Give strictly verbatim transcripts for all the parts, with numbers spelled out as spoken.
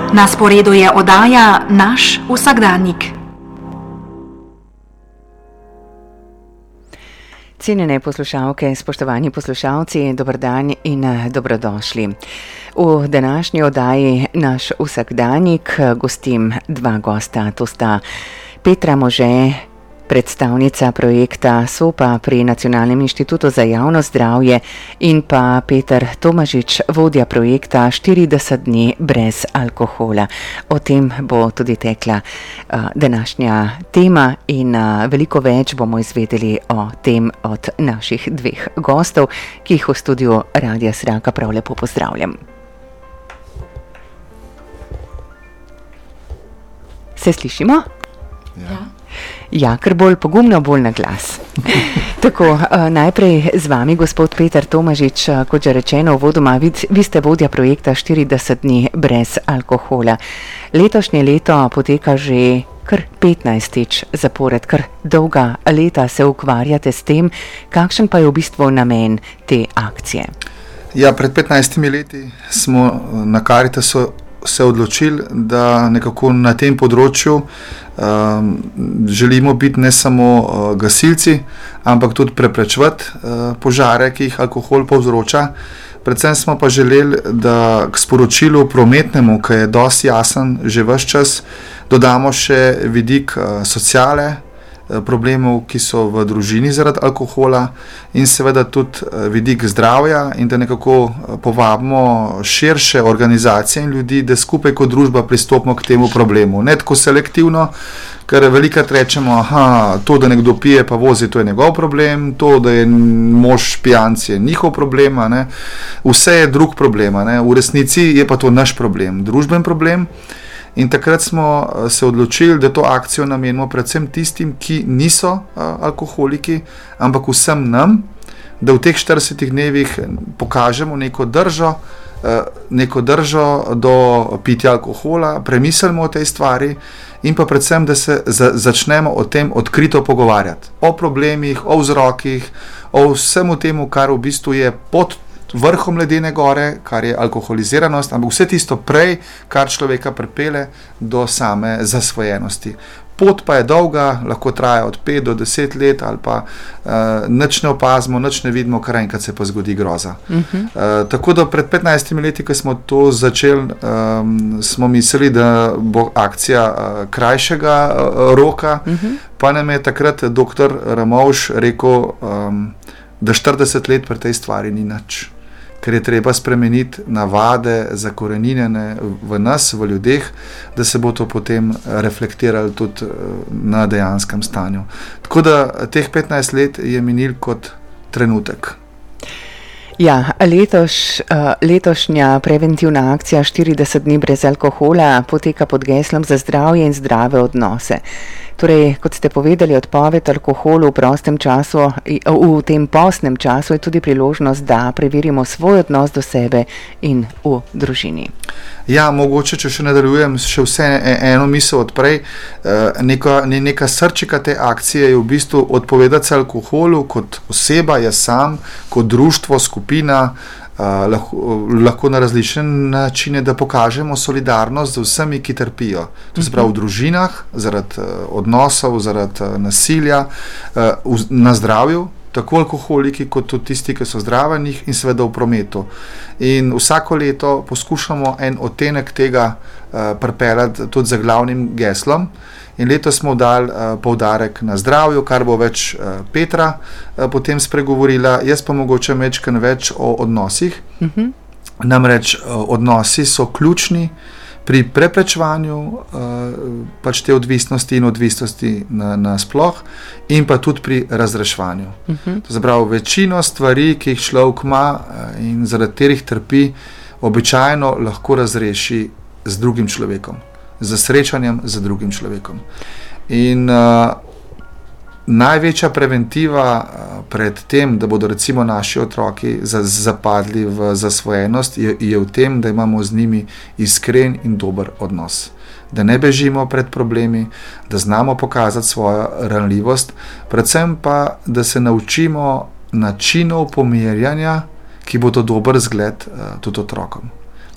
Na sporedu je oddaja Naš vsakdanjik. Cenjene poslušalke, spoštovani poslušalci, dober dan in dobrodošli. V današnji oddaji Naš vsakdanjik gostim dva gosta. To sta Petra Može, predstavnica projekta SOPA pri Nacionalnem inštitutu za javno zdravje, in pa Peter Tomažič, vodja projekta štirideset dni brez alkohola. O tem bo tudi tekla uh, današnja tema in uh, veliko več bomo izvedeli o tem od naših dveh gostov, ki jih v studiu Radia Sraka prav lepo pozdravljam. Se slišimo? Ja. Ja, ker bolj pogumno, bolj na glas. Tako, najprej z vami, gospod Peter Tomažič, kot že rečeno uvodoma, vi, vi ste vodja projekta štirideset dni brez alkohola. Letošnje leto poteka že kar petnajstič zapored, kar dolga leta se ukvarjate s tem. Kakšen pa je v bistvu namen te akcije? Ja, pred petnajstimi leti smo na Karitasu se odločili, da nekako na tem področju um, želimo biti ne samo uh, gasilci, ampak tudi preprečevati uh, požare, ki jih alkohol povzroča. Predvsem smo pa želeli, da k sporočilu prometnemu, ki je dosti jasen že ves čas, dodamo še vidik uh, sociale, problemov, ki so v družini zaradi alkohola, in seveda tudi vidik zdravja, in da nekako povabimo širše organizacije in ljudi, da skupaj kot družba pristopimo k temu problemu. Ne tako selektivno, ker velikrat rečemo, aha, to, da nekdo pije pa vozi, to je njegov problem, to, da je mož pijanc, je njihov problem, ne? Vse je drug problem, ne? V resnici je pa to naš problem, družben problem. In takrat smo se odločili, da to akcijo namenimo predvsem tistim, ki niso uh, alkoholiki, ampak vsem nam, da v teh štiridesetih dnevih pokažemo neko držo, uh, neko držo do pitja alkohola, premislimo o tej stvari in pa predvsem, da se za, začnemo o tem odkrito pogovarjati. O problemih, o vzrokih, o vsemu temu, kar v bistvu je pod vrhom ledene gore, kar je alkoholiziranost, ampak vse tisto prej, kar človeka pripelje do same zasvojenosti. Pot pa je dolga, lahko traja od pet do deset let, ali pa uh, nič ne opazimo, nič ne vidimo, kar enkrat se pa zgodi groza. Uh-huh. Uh, tako da pred petnajstimi leti, ko smo to začeli, um, smo mislili, da bo akcija uh, krajšega uh, roka, uh-huh. Pa nam je takrat doktor Ramovš rekel, um, da štirideset let pri tej stvari ni nič. Ker je treba spremeniti navade, zakoreninjene v nas, v ljudeh, da se bo to potem reflektiralo tudi na dejanskem stanju. Tako da teh petnajst let je minil kot trenutek. Ja, letoš, letošnja preventivna akcija štirideset dni brez alkohola poteka pod geslom za zdravje in zdrave odnose. Torej, kot ste povedali, odpoved alkoholu v prostem času, v tem postnem času je tudi priložnost, da preverimo svoj odnos do sebe in v družini. Ja, mogoče, če še nadaljujem, še vse eno misel odprej. Neka, neka srčika te akcije je v bistvu odpovedati se alkoholu kot oseba, jaz sam, kot društvo, skupina, Uh, lahko, lahko na različne načine, da pokažemo solidarnost z vsemi, ki trpijo. To se pravi v družinah, zaradi uh, odnosov, zaradi uh, nasilja, uh, v, na zdravju, tako alkoholiki kot tudi tisti, ki so zdravi, in seveda v prometu. In vsako leto poskušamo en odtenek tega uh, pripeljati tudi za glavnim geslom. In letos smo dali uh, poudarek na zdravju, kar bo več uh, Petra uh, potem spregovorila, jaz pa mogoče mečkan več o odnosih. Uh-huh. Namreč uh, odnosi so ključni pri preprečevanju uh, pač te odvisnosti in odvisnosti na, na sploh, in pa tudi pri razreševanju. Uh-huh. To se pravi, večino stvari, ki jih človek ima uh, in zaradi katerih trpi, običajno lahko razreši z drugim človekom. Z srečanjem z drugim človekom. In uh, največja preventiva uh, pred tem, da bodo recimo naši otroki za, zapadli v zasvojenost, je, je v tem, da imamo z njimi iskren in dober odnos. Da ne bežimo pred problemi, da znamo pokazati svojo ranljivost, predvsem pa, da se naučimo načinov pomirjanja, ki bodo dober zgled uh, tudi otrokom.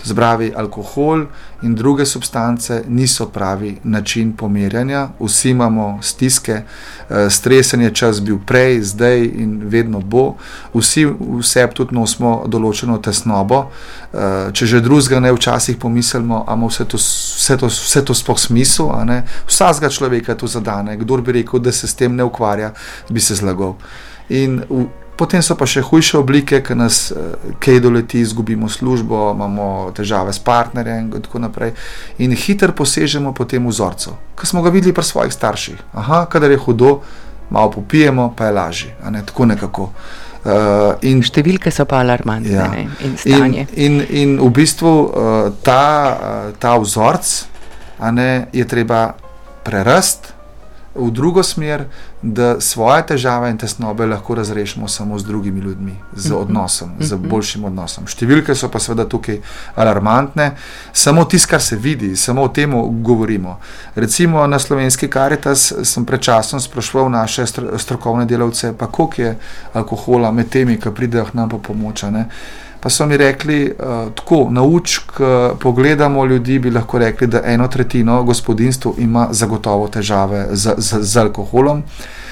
To se pravi, alkohol in druge substance niso pravi način pomirjanja. Vsi imamo stiske, stresen je čas bil prej, zdaj in vedno bo. Vsi vse tudi nosimo določeno tesnobo. Če že drugega ne včasih pomislimo, a ima vse to, vse to, vse to sploh smisel, a ne? Vsakega človeka to zadane. Kdor bi rekel, da se s tem ne ukvarja, bi se zlagal. In v, potem so pa še hujše oblike, ki nas kaj doleti, izgubimo službo, imamo težave s partnerjem in tako naprej. In hitro posežemo po tem vzorcu, ki smo ga videli pri svojih starših. Aha, kadar je hudo, malo popijemo, pa je lažje, a ne, tako nekako. Uh, in, Številke so pa alarmantne, ja. ne, in stanje. In, in, in v bistvu uh, ta, uh, ta vzorc, a ne, je treba prerast v drugo smer, da svoje težave in tesnobe lahko razrešimo samo z drugimi ljudmi, z odnosom, mm -hmm. z boljšim odnosom. Številke so pa seveda tukaj alarmantne, samo tisto, kar se vidi, samo o tem govorimo. Recimo na Slovenski Karitas sem pred časom spraševal naše strokovne delavce, pa koliko je alkohola med temi, ki pridejo k nam po pomoč, ne? Pa so mi rekli, uh, tako, nauč, ko pogledamo ljudi, bi lahko rekli, da eno tretjino gospodinstv ima zagotovo težave z, z, z alkoholom.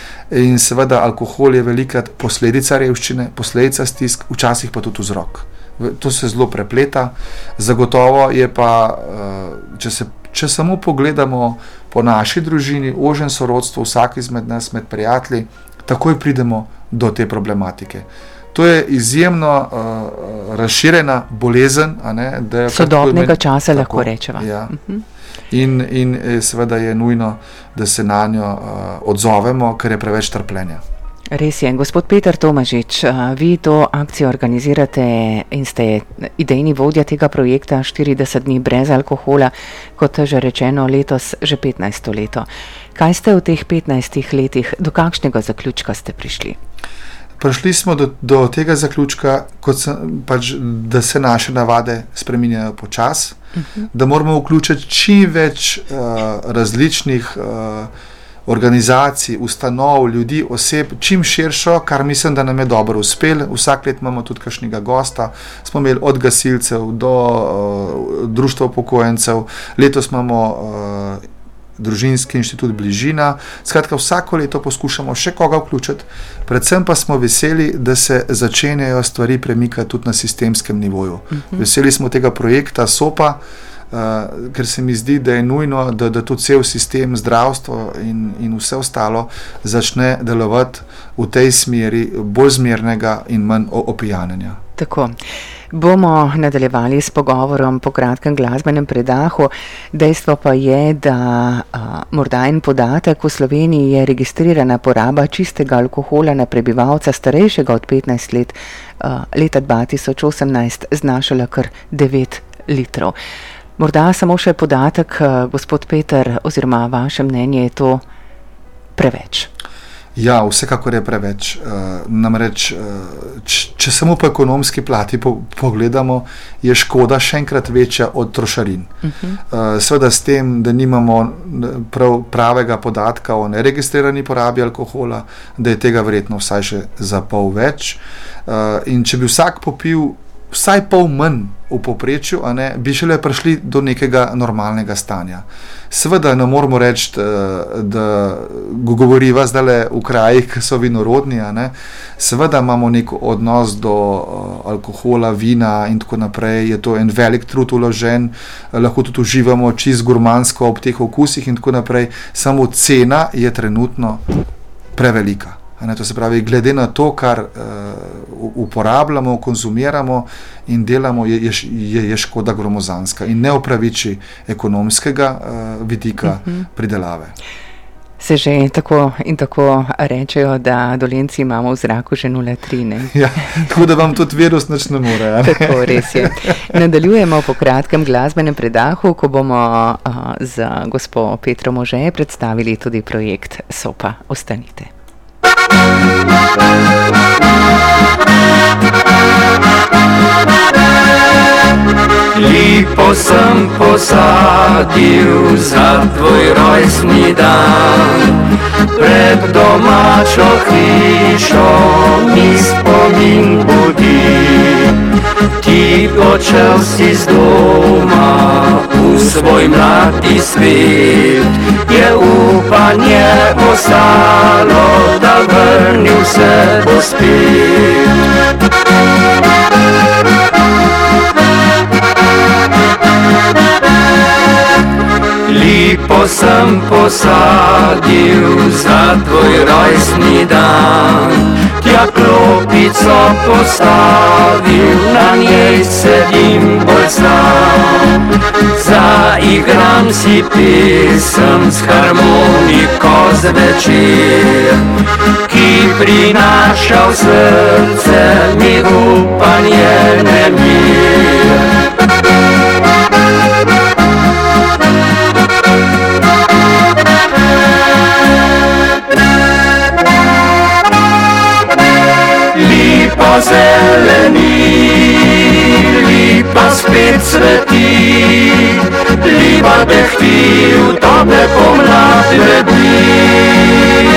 In seveda alkohol je velikrat posledica revščine, posledica stisk, včasih pa tudi vzrok. To se zelo prepleta. Zagotovo je pa, uh, če, se, če samo pogledamo po naši družini, ožjem sorodstvu, vsak izmed nas, med prijatelji, takoj pridemo do te problematike. To je izjemno uh, razširjena bolezen, a ne, da je sodobnega imen, časa tako, lahko rečeva. Ja. Uh-huh. In, in seveda je nujno, da se na njo uh, odzovemo, ker je preveč trpljenja. Res je. Gospod Peter Tomažič, vi to akcijo organizirate in ste idejni vodja tega projekta štirideset dni brez alkohola, kot že rečeno, letos že petnajsto leto. Kaj ste v teh petnajstih letih, do kakšnega zaključka ste prišli? Prišli smo do, do tega zaključka, kot sem, pač, da se naše navade spreminjajo počas, uh-huh. da moramo vključiti čim več uh, različnih uh, organizacij, ustanov, ljudi, oseb, čim širšo, kar mislim, da nam je dobro uspelo. Vsak let imamo tudi kakšnega gosta, smo imeli od gasilcev do uh, društva upokojencev, letos imamo uh, Družinski inštitut Bližina. Skratka, vsako leto poskušamo še koga vključiti, predvsem pa smo veseli, da se začenjajo stvari premikati tudi na sistemskem nivoju. Uh-huh. Veseli smo tega projekta SOPA, uh, ker se mi zdi, da je nujno, da, da tudi cel sistem zdravstva in, in vse ostalo začne delovati v tej smeri bolj zmernega in manj opijanjenja. Tako. Bomo nadaljevali s pogovorom po kratkem glasbenem predahu. Dejstvo pa je, da a, morda en podatek, v Sloveniji je registrirana poraba čistega alkohola na prebivalca starejšega od petnajst let, a, leta dva tisoč osemnajst znašala kar devet litrov. Morda samo še podatek, a, gospod Peter, oziroma vaše mnenje, je to preveč? Ja, vsekakor je preveč. Uh, namreč, uh, č, če samo po ekonomski plati po, pogledamo, je škoda še enkrat večja od trošarin. Uh-huh. Uh, seveda s tem, da nimamo prav, pravega podatka o neregistrirani porabi alkohola, da je tega verjetno vsaj še za pol več. Uh, in če bi vsak popil vsaj pol manj v povprečju, a ne, bi šele prišli do nekega normalnega stanja. Seveda ne moramo reči, da govoriva zdajle v krajih, ki so vinorodni, a ne. Seveda imamo nek odnos do alkohola, vina in tako naprej, je to en velik trud vložen, lahko tudi uživamo čisto gurmansko ob teh okusih in tako naprej, samo cena je trenutno prevelika. Ne, to se pravi, glede na to, kar uh, uporabljamo, konzumiramo in delamo, je, je, je škoda gromozanska in ne opraviči ekonomskega uh, vidika uh-huh. pridelave. Se že tako in tako rečejo, da Dolenci imamo v zraku že nula tri. Ja, tako da vam tudi virus nič ne more. Ne? Tako, res je. Nadaljujemo po kratkem glasbenem predahu, ko bomo uh, z gospo Petro Može predstavili tudi projekt SOPA. Ostanite. Lipo sem posadil za tvoj rojstni dan, pred domačo hišo mi spomin budi. Ti počasi odšel si z doma v svoj mladi svet, je upanje ostalo, da vrnil se bo spet. Lipo sem posadil za tvoj rojstni dan, tja klopico postavil, na njej sedim bolj sam. Zaigram si pesem s harmoniko zvečer, ki prinaša v srce mi upanje nemir. Lipa zeleni, lipa spet cveti, lipa dehti v tople pomladne dni.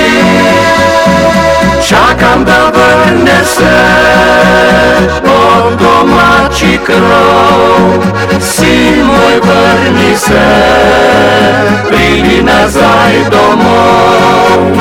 Čakam, da vrne se pod domači krov, sin moj, vrni se, pridi nazaj domov.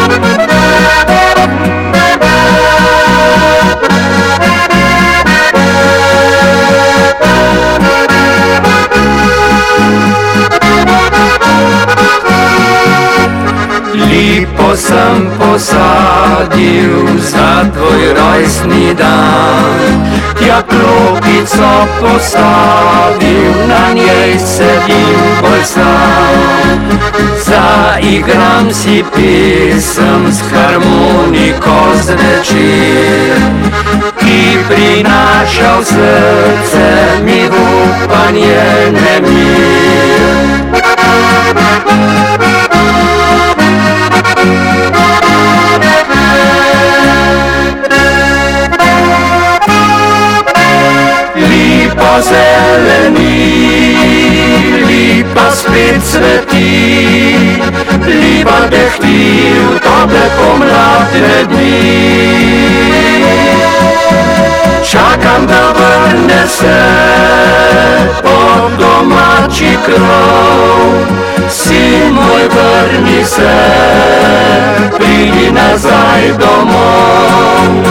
Lipo sem posadil za tvoj rojstni dan, tja klopico postavil, na njej sedim bolj sam. Zaigram si pesem s harmoniko zvečer, ki prinaša v srce mi upanje nemir. Lipa zeleni, lipa spet cveti, lipa dehti v tople pomladne dni. Čakam, da vrne se pod domači krov, sin moj, vrni se, pridi nazaj domov.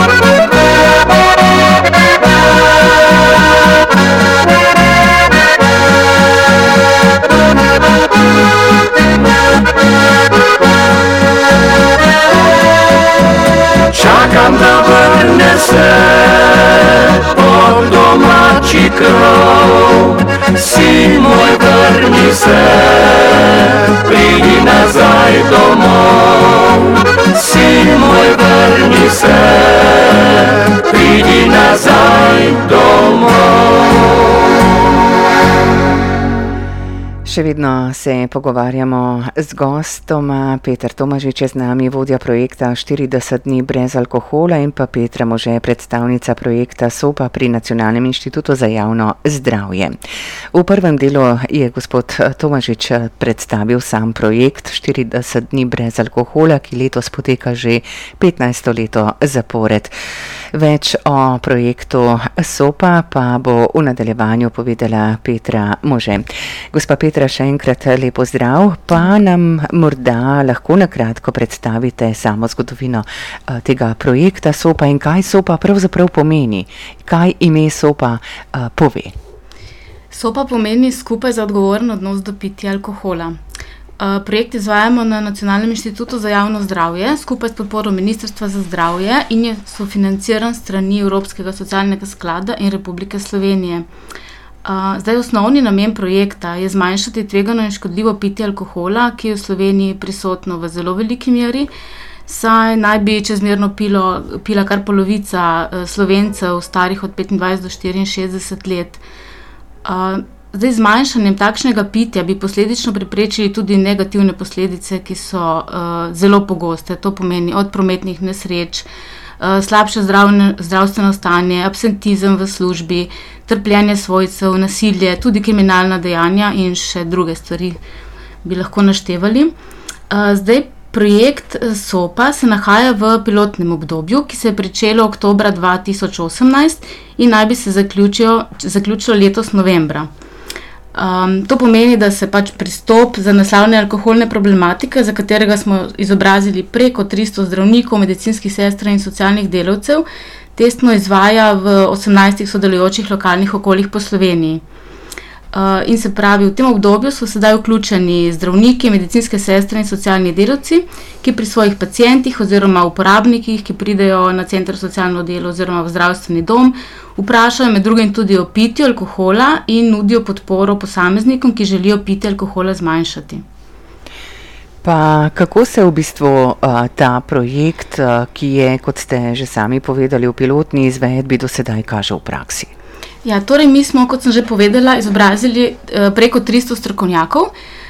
Čakam, da vrne se pod domači krov, sin moj, vrni se, pridi nazaj domov. Sin moj, vrni se, pridi nazaj domov. Še vedno se pogovarjamo z gostoma. Peter Tomažič je z nami, vodja projekta štirideset dni brez alkohola, in pa Petra Može, predstavnica projekta SOPA pri Nacionalnem inštitutu za javno zdravje. V prvem delu je gospod Tomažič predstavil sam projekt štirideset dni brez alkohola, ki letos poteka že petnajsto leto zapored. Več o projektu SOPA pa bo v nadaljevanju povedala Petra Može. Gospa Petra, še enkrat lepo zdrav, pa nam morda lahko na kratko predstavite samo zgodovino tega projekta SOPA in kaj SOPA pravzaprav pomeni, kaj ime SOPA uh, pove. SOPA pomeni skupaj za odgovoren odnos do pitja alkohola. Projekt izvajamo na Nacionalnem inštitutu za javno zdravje skupaj s podporo Ministrstva za zdravje in je sofinanciran strani Evropskega socialnega sklada in Republike Slovenije. Zdaj, osnovni namen projekta je zmanjšati tvegano in škodljivo pitje alkohola, ki je v Sloveniji prisotno v zelo veliki meri, saj naj bi čezmerno pilo, pila kar polovica Slovencev starih od petindvajset do štiriinšestdeset let. Zdaj, zmanjšanjem takšnega pitja bi posledično preprečili tudi negativne posledice, ki so uh, zelo pogoste. To pomeni od prometnih nesreč, uh, slabše zdravne, zdravstveno stanje, absentizem v službi, trpljenje svojcev, nasilje, tudi kriminalna dejanja in še druge stvari bi lahko naštevali. Uh, zdaj, Projekt SOPA se nahaja v pilotnem obdobju, ki se je pričelo oktobra dva tisoč osemnajst in naj bi se zaključilo, zaključilo letos novembra. Um, to pomeni, da se pač pristop za naslavljanje alkoholne problematike, za katerega smo izobrazili preko tristo zdravnikov, medicinskih sester in socialnih delavcev, testno izvaja v osemnajstih sodelujočih lokalnih okoljih po Sloveniji. Uh, in se pravi, v tem obdobju so sedaj vključeni zdravniki, medicinske sestre in socialni delavci, ki pri svojih pacientih oziroma uporabnikih, ki pridejo na center socialno delo oziroma v zdravstveni dom, vprašajo med drugim tudi o pitju alkohola in nudijo podporo posameznikom, ki želijo pitje alkohola zmanjšati. Pa kako se v bistvu uh, ta projekt, uh, ki je, kot ste že sami povedali, v pilotni izvedbi do sedaj kaže v praksi? Ja, torej mi smo, kot sem že povedala, izobrazili uh, preko tristo strokovnjakov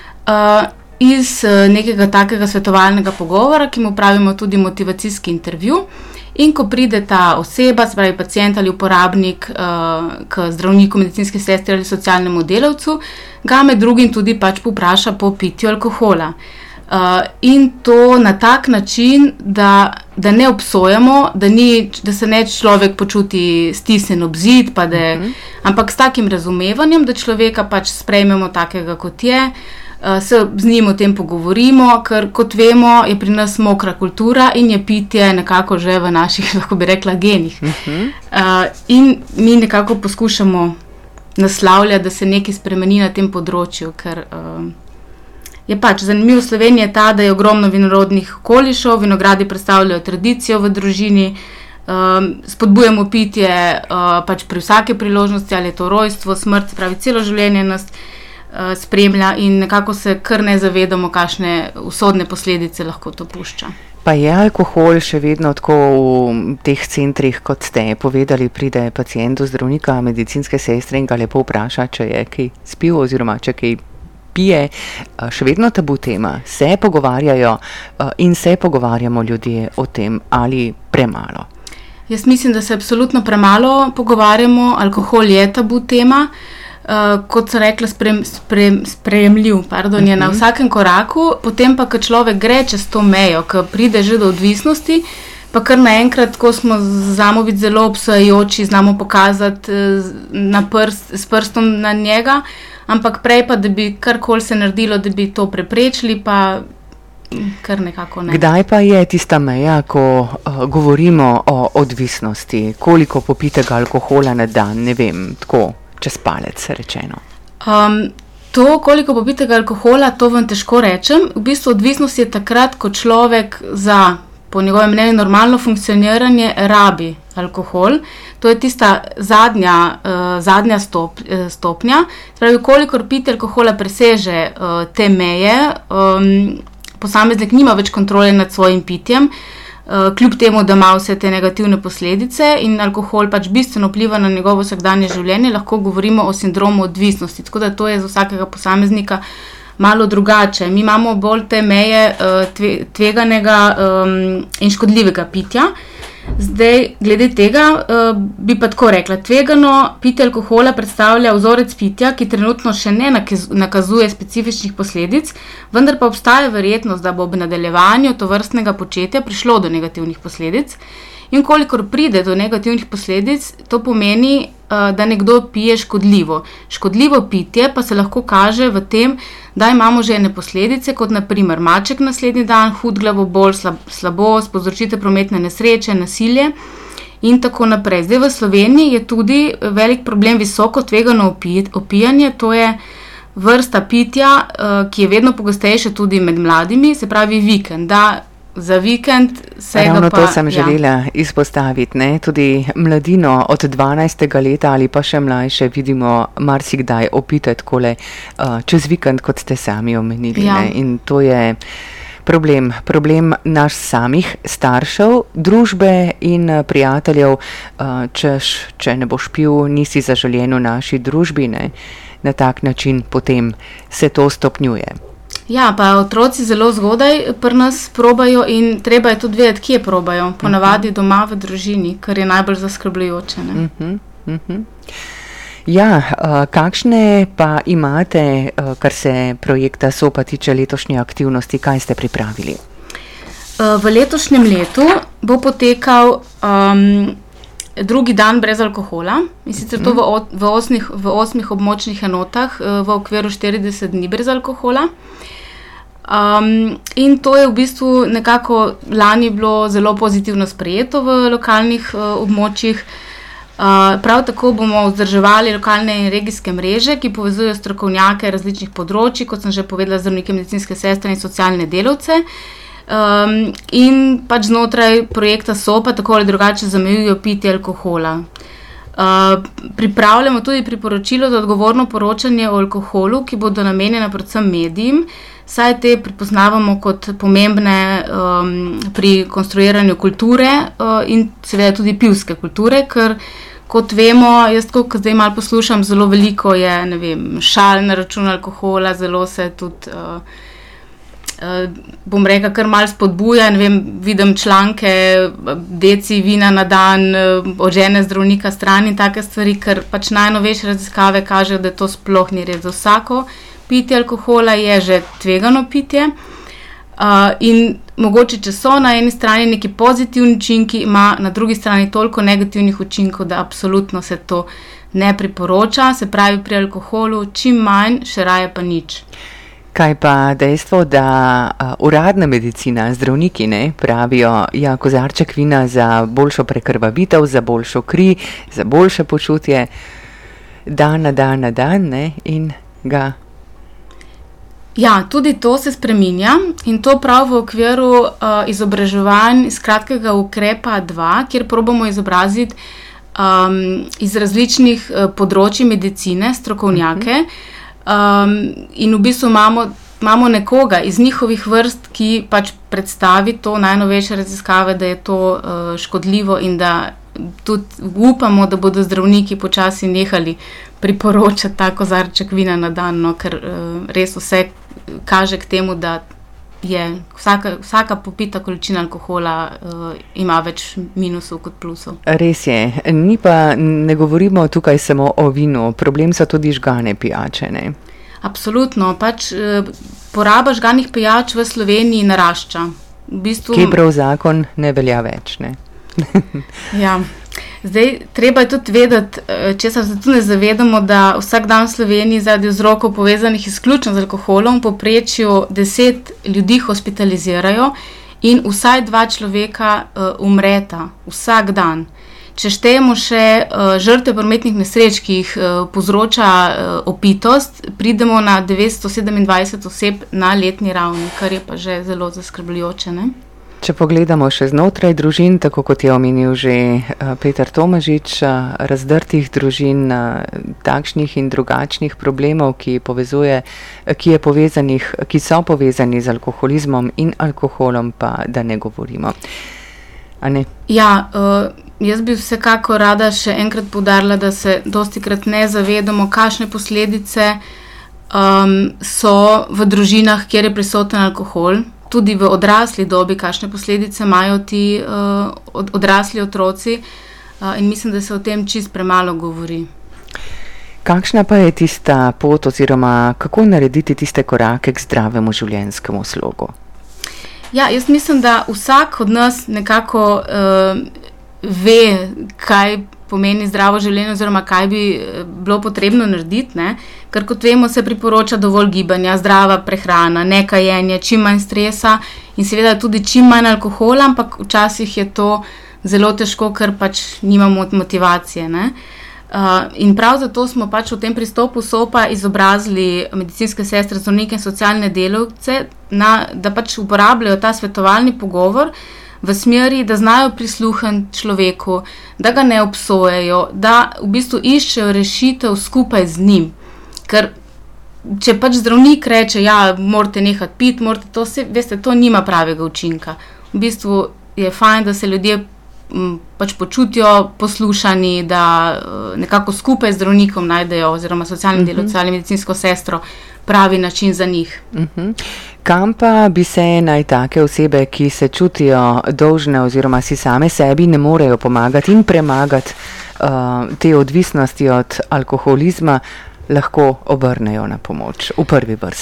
uh, iz uh, nekega takega svetovalnega pogovora, ki mu pravimo tudi motivacijski intervju. In ko pride ta oseba, se pravi pacient ali uporabnik uh, k zdravniku, medicinski sestri ali socialnemu delavcu, ga med drugim tudi pač povpraša po pitju alkohola. Uh, in to na tak način, da, da ne obsojamo, da, ni, da se ne človek počuti stisnjen ob zid, pa da, uh-huh. ampak s takim razumevanjem, da človeka pač sprejmemo takega, kot je, uh, se z njim o tem pogovorimo, ker kot vemo, je pri nas mokra kultura in je pitje nekako že v naših, lahko bi rekla, genih. Uh-huh. Uh, in mi nekako poskušamo naslavljati, da se nekaj spremeni na tem področju, ker... Uh, Je pač zanimivo v Sloveniji je ta, da je ogromno vinorodnih okolišev, vinogradi predstavljajo tradicijo v družini, um, spodbujamo pitje uh, pač pri vsake priložnosti, ali je to rojstvo, smrt, pravi celo življenje nas uh, spremlja in nekako se kar ne zavedamo, kakšne usodne posledice lahko to pušča. Pa je alkohol še vedno tako v teh centrih, kot ste povedali, pride pacient do zdravnika, medicinske sestre in ga lepo vpraša, če je kaj spil oziroma če kaj pije, še vedno tabu tema, se pogovarjajo in se pogovarjamo ljudje o tem ali premalo? Jaz mislim, da se absolutno premalo pogovarjamo, alkohol je tabu tema, uh, kot sem rekla, sprem, sprem, sprejemljiv, pardon, je na vsakem koraku, potem pa, ko človek gre čez to mejo, ko pride že do odvisnosti, pa kar naenkrat, ko smo znamo biti zelo obsojajoči, znamo pokazati na prst, s prstom na njega, ampak prej pa, da bi karkoli se naredilo, da bi to preprečili, pa kar nekako ne. Kdaj pa je tista meja, ko uh, govorimo o odvisnosti? Koliko popitega alkohola na dan, ne vem, tako čez palec rečeno? Um, to, koliko popitega alkohola, to vam težko rečem. V bistvu odvisnost je takrat, ko človek za, po njegovem mnenju, normalno funkcioniranje rabi alkohol. To je tista zadnja, uh, zadnja stop, uh, stopnja. Spravi, kolikor pitje alkohola preseže uh, te meje, um, posameznik nima več kontrole nad svojim pitjem, uh, kljub temu, da ima vse te negativne posledice in alkohol pač bistveno vpliva na njegovo vsakdanje življenje, lahko govorimo o sindromu odvisnosti. Tako da to je za vsakega posameznika malo drugače. Mi imamo bolj te meje uh, tve, tveganega um, in škodljivega pitja. Zdaj, glede tega uh, bi pa tako rekla, tvegano pitje alkohola predstavlja vzorec pitja, ki trenutno še ne nakazuje specifičnih posledic, vendar pa obstaja verjetnost, da bo ob nadaljevanju tovrstnega početja prišlo do negativnih posledic. In kolikor pride do negativnih posledic, to pomeni, uh, da nekdo pije škodljivo. Škodljivo pitje pa se lahko kaže v tem, da imamo že ene posledice, kot naprimer maček naslednji dan, hud glavobol, slab, slabost, povzročitev prometne nesreče, nasilje in tako naprej. Zdaj v Sloveniji je tudi velik problem visoko tvegano opij, opijanje, to je vrsta pitja, uh, ki je vedno pogostejša tudi med mladimi, se pravi vikend, da za vikend se ga pa... Ravno to sem ja. želela izpostaviti, ne? Tudi mladino od dvanajstega leta ali pa še mlajše vidimo marsikdaj opite takole uh, čez vikend, kot ste sami omenili. Ja. Ne? In to je problem, problem naš samih staršev, družbe in prijateljev, uh, češ, če ne boš pil, nisi zaželjen v naši družbi, ne? Na tak način potem se to stopnjuje. Ja, pa otroci zelo zgodaj pri nas probajo in treba je tudi vedeti, kje probajo. Ponavadi doma v družini, kar je najbolj zaskrbljujoče. Ne? Uh-huh, uh-huh. Ja, uh, kakšne pa imate, uh, kar se projekta SOPA tiče letošnje aktivnosti, kaj ste pripravili? V letošnjem letu bo potekal um, drugi dan brez alkohola, in sicer to v, v, osmih, v osmih območnih enotah v okviru štirideset dni brez alkohola. Um, in to je v bistvu nekako lani bilo zelo pozitivno sprejeto v lokalnih uh, območjih. Uh, prav tako bomo vzdrževali lokalne in regijske mreže, ki povezujejo strokovnjake različnih področji, kot sem že povedala, zdravnike, medicinske sestre in socialne delavce. Um, in pač znotraj projekta SOPA tako ali drugače zamejujo pitje alkohola. Uh, pripravljamo tudi priporočilo za odgovorno poročanje o alkoholu, ki bodo namenjene predvsem medijem, saj te prepoznavamo kot pomembne um, pri konstruiranju kulture uh, in seveda tudi pivske kulture, ker kot vemo, jaz tako, ko zdaj malo poslušam, zelo veliko je, ne vem, šal na račun alkohola, zelo se tudi uh, Uh, bom rekla, kar malo spodbuja, ne vem, vidim članke, deci vina na dan, uh, od žene zdravnika stran in take stvari, ker pač najnovejše raziskave kažejo, da to sploh ni res. Za vsako pitje alkohola je že tvegano pitje uh, in mogoče, če so na eni strani neki pozitivni učinki, ima na drugi strani toliko negativnih učinkov, da absolutno se to ne priporoča, se pravi pri alkoholu čim manj, še raje pa nič. Kaj pa dejstvo, da uh, uradna medicina, zdravniki ne, pravijo, ja, kozarček vina za boljšo prekrvavitev, za boljšo kri, za boljše počutje, dan na dan na dan, ne, in ga... Ja, tudi to se spreminja in to prav v okviru uh, izobraževanj iz kratkega ukrepa dva, kjer probamo izobraziti um, iz različnih uh, področji medicine, strokovnjake, uh-huh. Um, in v bistvu imamo, imamo nekoga iz njihovih vrst, ki pač predstavi to najnovejše raziskave, da je to uh, škodljivo in da tudi upamo, da bodo zdravniki počasi nehali priporočati ta kozarček vina na dan, no, ker uh, res vse kaže k temu, da je vsaka, vsaka popita količina alkohola uh, ima več minusov kot plusov. Res je, ni pa, ne govorimo tukaj samo o vinu, problem so tudi žgane pijače, ne? Absolutno, pač uh, poraba žganih pijač v Sloveniji narašča. V bistvu... Kebrov zakon ne velja več, ne? Ja. Zdaj, treba je tudi vedeti, česar se tudi ne zavedamo, da vsak dan v Sloveniji zaradi vzrokov povezanih izključno z alkoholom v povprečju deset ljudi hospitalizirajo in vsaj dva človeka uh, umreta vsak dan. Če štejemo še uh, žrtve prometnih nesreč, ki jih uh, povzroča uh, opitost, pridemo na devetsto sedemindvajset oseb na letni ravni, kar je pa že zelo zaskrbljujoče, ne? Če pogledamo še znotraj družin, tako kot je omenil že uh, Peter Tomažič, uh, razdrtih družin, uh, takšnih in drugačnih problemov, ki, povezuje, ki, je povezanih, ki so povezani z alkoholizmom in alkoholom, pa da ne govorimo. A ne? Ja, uh, jaz bi vsekako rada še enkrat poudarila, da se dostikrat ne zavedamo, kakšne posledice um, so v družinah, kjer je prisoten alkohol. Tudi v odrasli dobi, kakšne posledice imajo ti uh, od, odrasli otroci uh, in mislim, da se o tem čist premalo govori. Kakšna pa je tista pot oziroma kako narediti tiste korake k zdravemu življenjskemu slogu? Ja, jaz mislim, da vsak od nas nekako uh, ve, kaj pomeni zdravo življenje oziroma kaj bi bilo potrebno narediti, ne? Ker kot vemo, se priporoča dovolj gibanja, zdrava prehrana, nekajenje, čim manj stresa in seveda tudi čim manj alkohola, ampak včasih je to zelo težko, ker pač nimamo motivacije, ne? Uh, in prav zato smo pač v tem pristopu SOPA izobrazili medicinske sestre, zdravnike in socialne delavce, na, da pač uporabljajo ta svetovalni pogovor v smeri, da znajo prisluhniti človeku, da ga ne obsojejo, da v bistvu iščejo rešitev skupaj z njim. Ker če pač zdravnik reče, ja, morate nehati piti, morate to, se, veste, to nima pravega učinka. V bistvu je fajn, da se ljudje m, pač počutijo poslušani, da nekako skupaj z zdravnikom najdejo, oziroma socialnim uh-huh. delavcem ali medicinsko sestro, pravi način za njih. Uh-huh. Kam pa bi se naj take osebe, ki se čutijo dolžne oziroma si same sebi ne morejo pomagati in premagati uh, te odvisnosti od alkoholizma, lahko obrnejo na pomoč v prvi vrsti?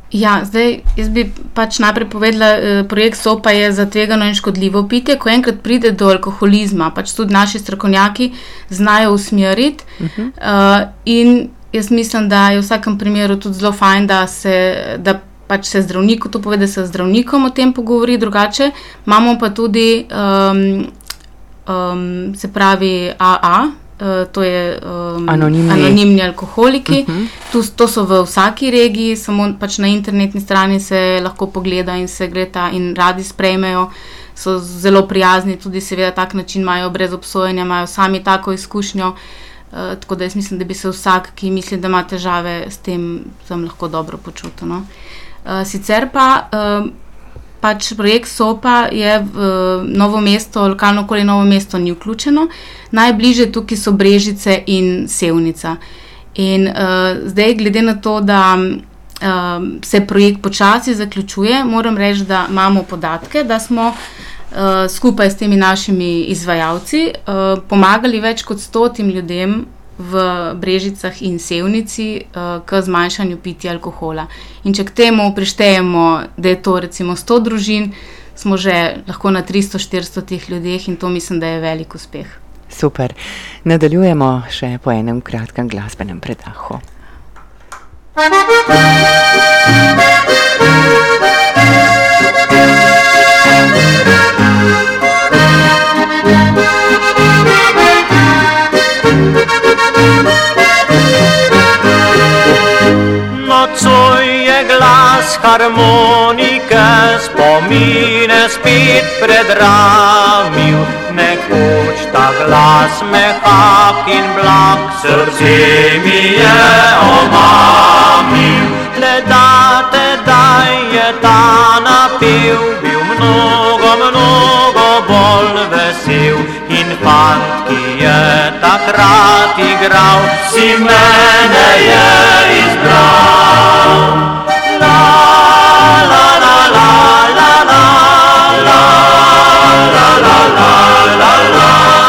Ja, zdaj, jaz bi pač najprej povedala, projekt SOPA je za tvegano in škodljivo pitje. Ko enkrat pride do alkoholizma, pač tudi naši strokovnjaki znajo usmeriti uh-huh. uh, in jaz mislim, da je v vsakem primeru tudi zelo fajn, da se, da pač se zdravniku to pove, da se zdravnikom o tem pogovori drugače. Imamo pa tudi, um, um, se pravi A A, Uh, to je um, anonimni. anonimni alkoholiki. Uh-huh. Tu, to so v vsaki regiji, samo pač na internetni strani se lahko pogleda in se gre ta in radi sprejmejo. So zelo prijazni, tudi seveda tak način imajo brez obsojenja, imajo sami tako izkušnjo. Uh, tako da jaz mislim, da bi se vsak, ki misli, da ima težave s tem, sem lahko dobro počutil. No? Uh, sicer pa uh, pač projekt SOPA je v uh, Novo mesto, lokalno okolje Novo mesto ni vključeno. Najbližje tukaj so Brežice in Sevnica. In uh, zdaj, glede na to, da uh, se projekt počasi zaključuje, moram reči, da imamo podatke, da smo uh, skupaj s temi našimi izvajalci uh, pomagali več kot stotim ljudem v Brežicah in Sevnici uh, k zmanjšanju pitja alkohola. In če k temu prištejemo, da je to recimo sto družin, smo že lahko na tristo štiristo teh ljudeh in to mislim, da je velik uspeh. Super. Nadaljujemo še po enem kratkem glasbenem predahu. Nocoj je glas harmonike, spomine spet predramil. Nekoč ta glas mehak in blag, srce mi je omamil. Le da tedaj je ta napev bil mnogo, mnogo bolj vesel. In fant, ki je takrat igral, si mene je izbral. La, la, la, la, la, la, la, la, la, la, la, la.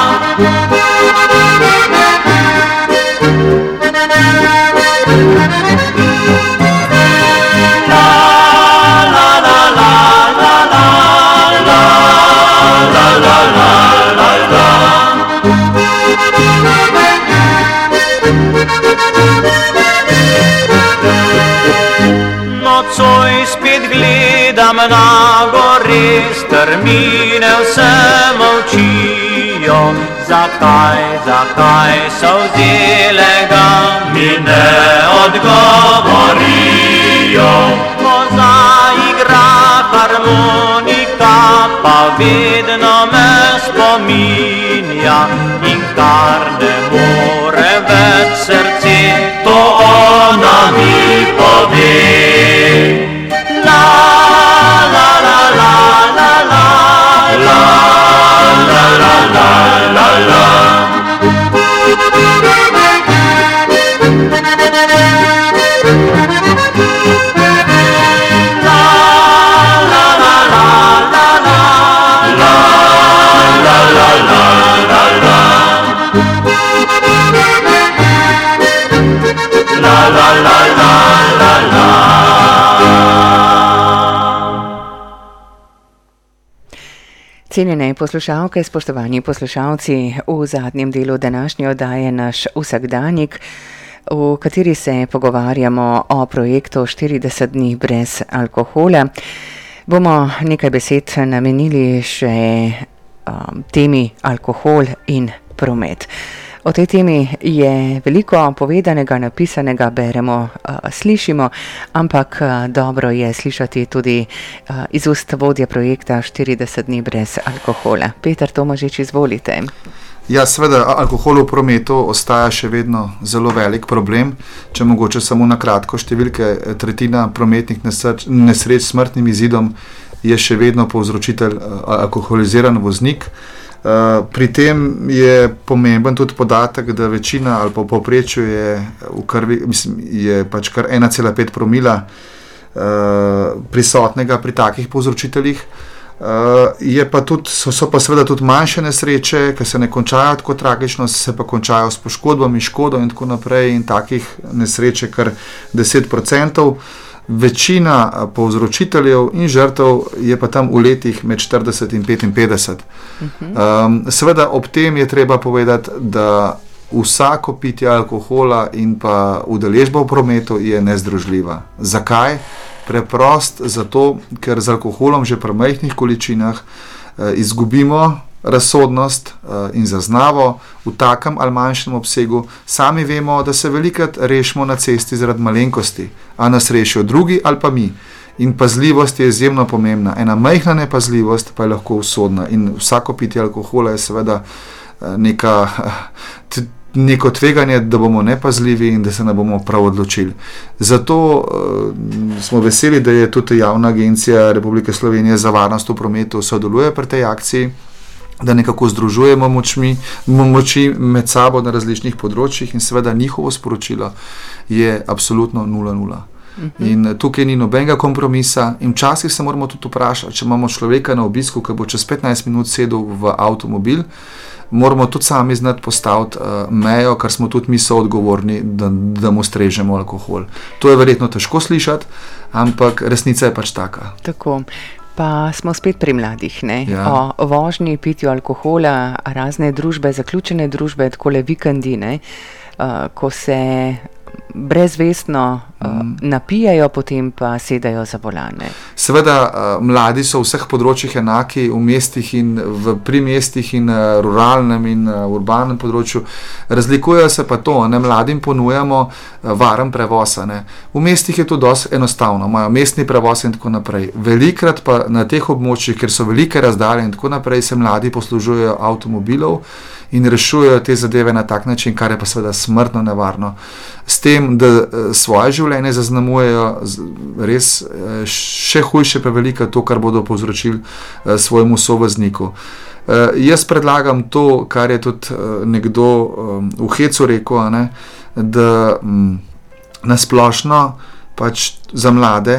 Nocoj spet gledam na gore, strmine vse molčijo. Zakaj, zakaj so vzele ga, mi ne odgovorijo. Ko zaigra harmonika, pa vedno me spominja. In kar ne more več srce, to ona mi pove. La, la, la, la, la, la, la, la, la, la, la, la. Cenjene poslušalke, spoštovani poslušalci, v zadnjem delu današnje oddaje Naš vsakdanjik, v kateri se pogovarjamo o projektu štirideset dni brez alkohola, bomo nekaj besed namenili še um, temi alkohol in promet. O tej temi je veliko povedanega, napisanega, beremo, uh, slišimo, ampak uh, dobro je slišati tudi uh, iz ust vodje projekta štirideset dni brez alkohola. Peter Tomažič, izvolite. Ja, seveda, alkohol v prometu ostaja še vedno zelo velik problem. Če mogoče samo na kratko številke, tretjina prometnih nesreč, nesreč s smrtnim izidom je še vedno povzročitelj uh, alkoholiziran voznik. Uh, pri tem je pomemben tudi podatek, da večina ali pa v povprečju je v krvi, mislim, je pač kar ena cela pet promila uh, prisotnega pri takih povzročiteljih. Uh, je pa tudi, so, so pa seveda tudi manjše nesreče, ki se ne končajo tako tragično, se pa končajo s poškodbami, škodo in tako naprej, in takih nesreč je kar deset procentov. Večina povzročiteljev in žrtev je pa tam v letih med štirideset in petinpetdeset. Um, seveda ob tem je treba povedati, da vsako pitje alkohola in pa udeležba v prometu je nezdružljiva. Zakaj? Preprost zato, ker z alkoholom že pri majhnih količinah eh, izgubimo razsodnost eh, in zaznavo v takem ali manjšem obsegu. Sami vemo, da se velikrat rešimo na cesti zaradi malenkosti, a nas rešijo drugi ali pa mi. In pazljivost je izjemno pomembna. Ena majhna nepazljivost pa je lahko usodna. In vsako pitje alkohola je seveda eh, neka... T- neko tveganje, da bomo nepazljivi in da se ne bomo prav odločili. Zato uh, smo veseli, da je tudi Javna agencija Republike Slovenije za varnost v prometu sodeluje pri tej akciji, da nekako združujemo močmi, moči med sabo na različnih področjih in seveda njihovo sporočilo je absolutno nula nula. In tukaj ni nobenega kompromisa in včasih se moramo tudi vprašati, če imamo človeka na obisku, ki bo čez petnajst minut sedel v avtomobil, moramo tudi sami znati postaviti uh, mejo, kar smo tudi mi soodgovorni, da, da mu strežemo alkohol. To je verjetno težko slišati, ampak resnica je pač taka. Tako. Pa smo spet pri mladih, ne? Ja. O vožnji, pitju alkohola, razne družbe, zaključene družbe, takole vikendi, ne? Uh, ko se brezvestno uh, mm. napijajo, potem pa sedajo za volane. Seveda, uh, mladi so v vseh področjih enaki, v mestih in v primestih in uh, ruralnem in uh, urbanem področju. Razlikujejo se pa to, ne, mladim ponujamo uh, varen prevoz, ne. V mestih je to dosti enostavno, imajo mestni prevoz in tako naprej. Velikrat pa na teh območjih, kjer so velike razdalje in tako naprej, se mladi poslužujejo avtomobilov in rešujejo te zadeve na tak način, kar je pa seveda smrtno nevarno. S tem, da svoje življenje zaznamujejo res še hujše pa velika to, kar bodo povzročili svojemu sovozniku. Jaz predlagam to, kar je tudi nekdo v hecu rekel, ne, da nasplošno pač za mlade,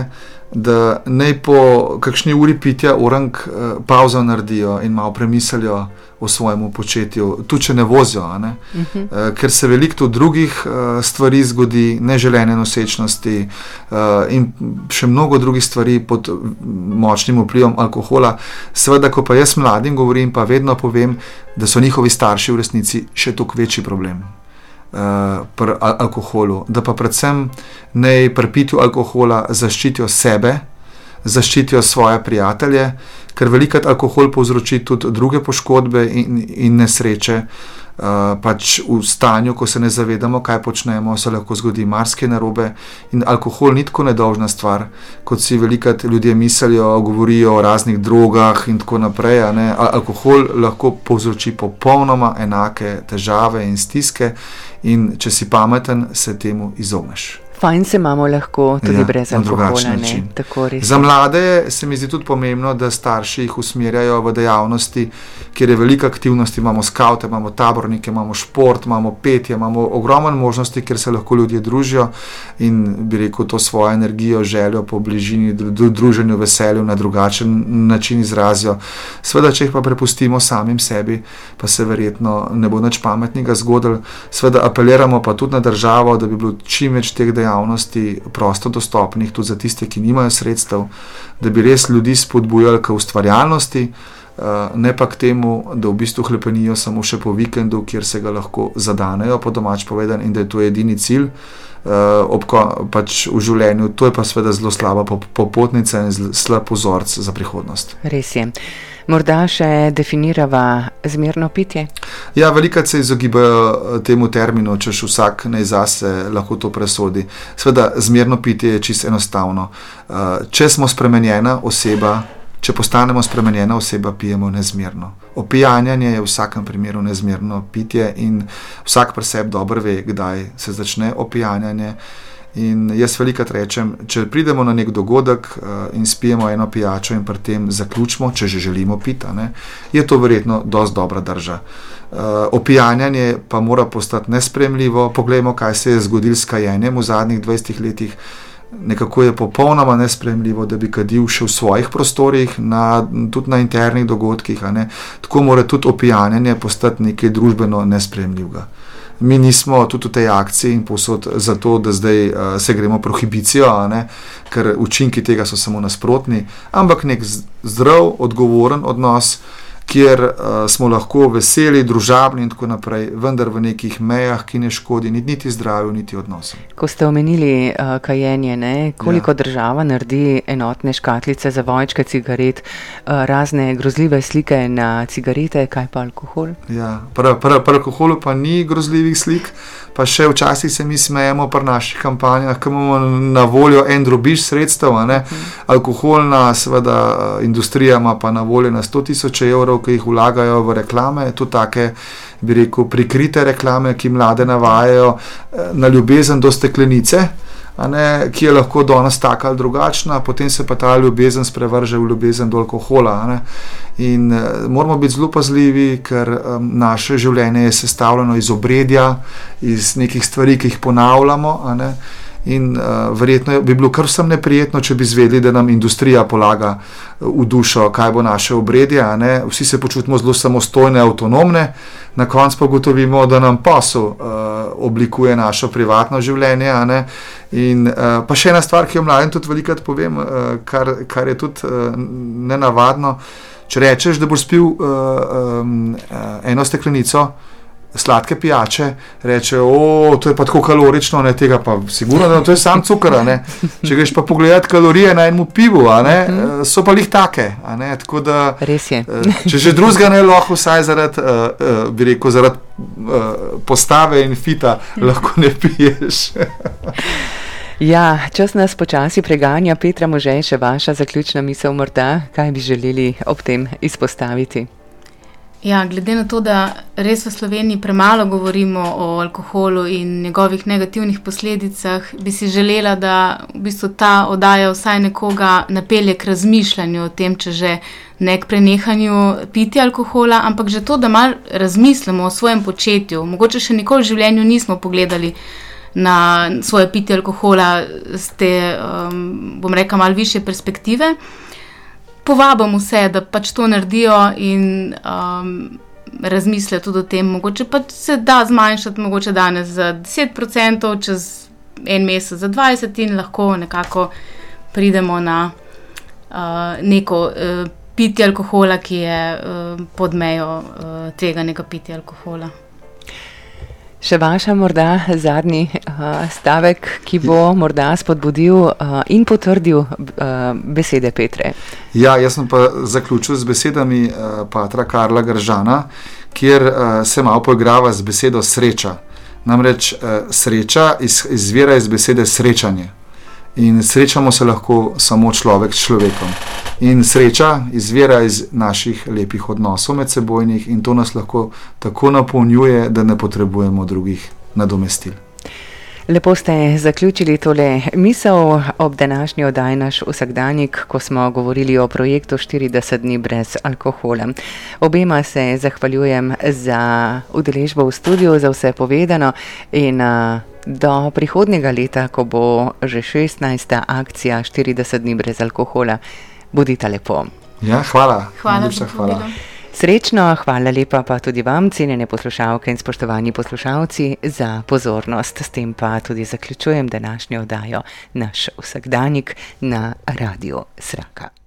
da naj po kakšni uri pitja orang pauzo naredijo in malo premislijo o svojemu početju, tudi če ne vozijo, ne? Uh-huh. uh, ker se veliko drugih uh, stvari zgodi, neželene nosečnosti uh, in še mnogo drugih stvari pod močnim vplivom alkohola. Seveda, ko pa jaz mladim govorim, pa vedno povem, da so njihovi starši v resnici še toliko večji problem uh, pri al- alkoholu, da pa predvsem naj pri pitju alkohola zaščitijo sebe, zaščitijo svoje prijatelje, ker velikrat alkohol povzroči tudi druge poškodbe in, in nesreče. Uh, pač v stanju, ko se ne zavedamo, kaj počnemo, se lahko zgodi marsikaj narobe in alkohol ni tako nedolžna stvar, kot si velikrat ljudje mislijo, govorijo o raznih drogah in tako naprej. A ne? Al- alkohol lahko povzroči popolnoma enake težave in stiske in če si pameten, se temu izogneš. Fajn se imamo lahko tudi Ja, brez na alkohola, drugačen ne? način. Tako res. Za mlade se mi zdi tudi pomembno, da starši jih usmerjajo v dejavnosti, kjer je velika aktivnost, imamo skavte, imamo tabornike, imamo šport, imamo petje, imamo ogromno možnosti, kjer se lahko ljudje družijo in bi rekel to svojo energijo, željo po bližini, dru- druženju, veselju na drugačen način izrazijo. Sveda, če jih pa prepustimo samim sebi, pa se verjetno ne bo nič pametnega zgodilo. Sveda apeliramo pa tudi na državo, da bi bilo čim več teh dejavnosti prosto dostopnih tudi za tiste, ki nimajo sredstev, da bi res ljudi spodbujali k ustvarjalnosti, ne pa k temu, da v bistvu hlepenijo samo še po vikendu, kjer se ga lahko zadanejo, po domač povedan, in da je to edini cilj obko, pač v življenju. To je pa seveda zelo slaba popotnica in zl- slab vzorec za prihodnost. Res je. Morda še definirava zmerno pitje? Ja, velikrat se izogibajo temu terminu, češ vsak naj zase lahko to presodi. Sveda, zmerno pitje je čisto enostavno. Če smo spremenjena oseba, če postanemo spremenjena oseba, pijemo nezmerno. Opijanjanje je v vsakem primeru nezmerno pitje in vsak pri sebi dobro ve, kdaj se začne opijanjanje. In jaz velikrat rečem, če pridemo na nek dogodek uh, in spijemo eno pijačo in pri tem zaključimo, če že želimo piti, ne, je to verjetno dosti dobra drža. Uh, opijanjanje pa mora postati nespremljivo. Poglejmo, kaj se je zgodilo s kajenjem v zadnjih dvajsetih letih. Nekako je popolnoma nespremljivo, da bi kadil še v svojih prostorih, na, tudi na internih dogodkih. A ne. Tako mora tudi opijanjanje postati nekaj družbeno nespremljivega. Mi nismo tudi v tej akciji in posod zato, da zdaj uh, se gremo prohibicijo, ne, ker učinki tega so samo nasprotni, ampak nek zdrav, odgovoren odnos, kjer uh, smo lahko veseli, družabni in tako naprej, vendar v nekih mejah, ki ne škodi niti zdravju, niti odnosom. Ko ste omenili uh, kajenje, ne? Koliko ja. država naredi enotne škatlice za vojčke cigaret, uh, razne grozljive slike na cigarete, kaj pa alkohol? Ja, pri alkoholu pa ni grozljivih slik, pa še včasih se mi smejemo pri naših kampanjah, ko imamo na voljo en drobiž sredstev, a ne? Hmm. Alkoholna seveda industrija ima pa na voljo na sto tisoč evrov, ki jih vlagajo v reklame, tudi take, bi rekel, prikrite reklame, ki mlade navajajo na ljubezen do steklenice, a ne, ki je lahko danes taka ali drugačna, potem se pa ta ljubezen sprevrže v ljubezen do alkohola. A ne. In uh, moramo biti zelo pazljivi, ker um, naše življenje je sestavljeno iz obredja, iz nekih stvari, ki jih ponavljamo, a ne. In uh, verjetno bi bilo kar vsem neprijetno, če bi izvedeli, da nam industrija polaga v dušo, kaj bo naše obredje, a ne? Vsi se počutimo zelo samostojne, avtonomne, na koncu pa gotovimo, da nam posel uh, oblikuje našo privatno življenje, a ne? In uh, pa še ena stvar, ki jo mladim tudi velikrat povem, uh, kar, kar je tudi uh, nenavadno, če rečeš, da boš spil uh, um, uh, eno steklenico sladke pijače, reče, o, to je pa tako kalorično, ne, tega pa sigurno, da to je sam cukor, ne. Če greš pa pogledati kalorije na enemu pivu, a ne, so pa lih take, a ne, tako da, res je. Če že drugega ne lahko, vsaj zaradi, uh, uh, bi rekel, zaradi uh, postave in fita lahko ne piješ. Ja, čas nas počasi preganja. Petra Može, še vaša zaključna misel morda, kaj bi želeli ob tem izpostaviti? Ja, glede na to, da res v Sloveniji premalo govorimo o alkoholu in njegovih negativnih posledicah, bi si želela, da v bistvu ta oddaja vsaj nekoga napelje k razmišljanju o tem, če že ne k prenehanju piti alkohola, ampak že to, da malo razmislimo o svojem početju. Mogoče še nikoli v življenju nismo pogledali na svoje pitje alkohola z te, um, bom rekla, malo višje perspektive. Povabim vse, da pač to naredijo in um, razmislijo tudi o tem, mogoče pa se da zmanjšati, mogoče danes za deset procentov, čez en mesec za dvajset in lahko nekako pridemo na uh, neko uh, pitje alkohola, ki je uh, pod mejo uh, tveganega pitja alkohola. Še vaša morda zadnji uh, stavek, ki bo morda spodbudil uh, in potrdil uh, besede Petre. Ja, jaz sem pa zaključil z besedami uh, patra Karla Gržana, kjer uh, se malo poigrava z besedo sreča. Namreč uh, sreča iz, izvira iz besede srečanje. In srečamo se lahko samo človek s človekom. In sreča izvira iz naših lepih odnosov medsebojnih in to nas lahko tako napolnjuje, da ne potrebujemo drugih nadomestil. Lepo ste zaključili tole misel ob današnji oddaji Naš vsakdanjik, ko smo govorili o projektu štirideset dni brez alkohola. Obema se zahvaljujem za udeležbo v studiu, za vse povedano in uh, do prihodnjega leta, ko bo že šestnajsta akcija štirideset dni brez alkohola. Budite lepo. Ja, hvala. Hvala. hvala. Srečno, hvala lepa pa tudi vam, cenjene poslušalke in spoštovani poslušalci, za pozornost. S tem pa tudi zaključujem današnjo oddajo Naš vsakdanjik na Radiu Sraka.